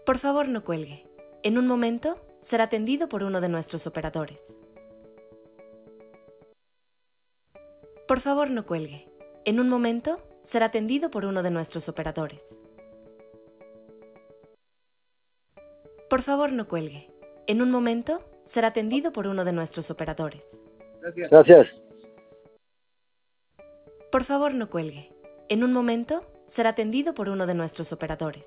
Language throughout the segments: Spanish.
Por favor, no cuelgue. En un momento será atendido por uno de nuestros operadores. Por favor, no cuelgue. En un momento será atendido por uno de nuestros operadores. Por favor, no cuelgue. En un momento será atendido por uno de nuestros operadores. Gracias. Por favor, no cuelgue. En un momento será atendido por uno de nuestros operadores.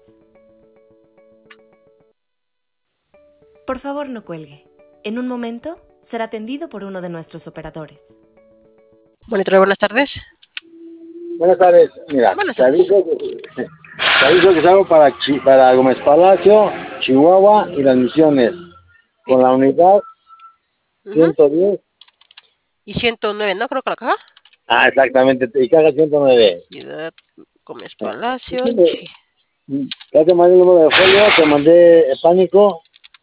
Por favor, no cuelgue. En un momento será atendido por uno de nuestros operadores. Monitor, buenas tardes. Buenas tardes. Mira, Buenas te tardes. aviso que salgo para Gómez Palacio, Chihuahua y Las Misiones. Con la unidad 110. Y 109, ¿no? Creo que la caja. Ah, exactamente. Y caja 109. Ciudad Gómez Palacio. Ya te mandé el número de folio, te mandé el pánico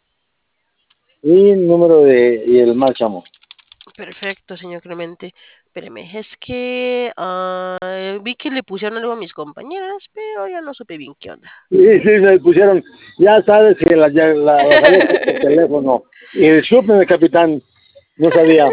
y el número y el márchamo. Perfecto, señor Clemente. Espéreme, es que vi que le pusieron algo a mis compañeras, pero ya no supe bien qué onda. Sí, me pusieron, ya sabes que la bajé por teléfono. Y discúlpeme, capitán, no sabía.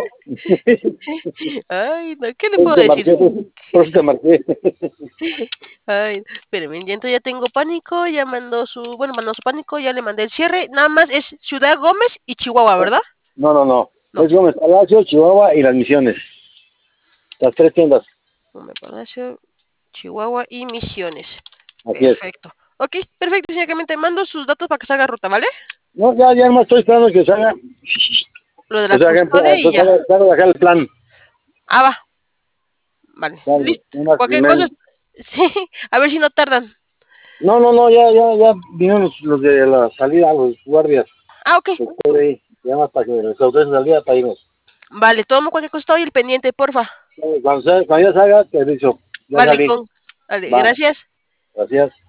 Ay, no, ¿qué le puedo decir? Por eso te marqué. Ay, espéreme, ya entonces ya tengo pánico, ya mandó su pánico, ya le mandé el cierre. Nada más es Ciudad Gómez y Chihuahua, ¿verdad? No. No. Es Gómez Palacio, Chihuahua y Las Misiones. Las 3 tiendas. Gómez Palacio, Chihuahua y Misiones. Así es. Perfecto. Ok, perfecto, señor Clemente. Mando sus datos para que se haga ruta, ¿vale? No, ya nomás estoy esperando que se haga. Lo de la custodia y ya. Se haga bajar el plan. Ah, va. Vale. Dale, Listo. nomás Cualquier primero. cosa. Sí, a ver si no tardan. No, ya vinieron los de la salida, los guardias. Ah, ok. Estoy ahí. Ya más para que les autoricen salida para irnos. Vale, tomo cualquier cosa, estoy el pendiente, porfa. Cuando ya salga, te aviso. Ya Vale, salí. Vale, Va, gracias. gracias.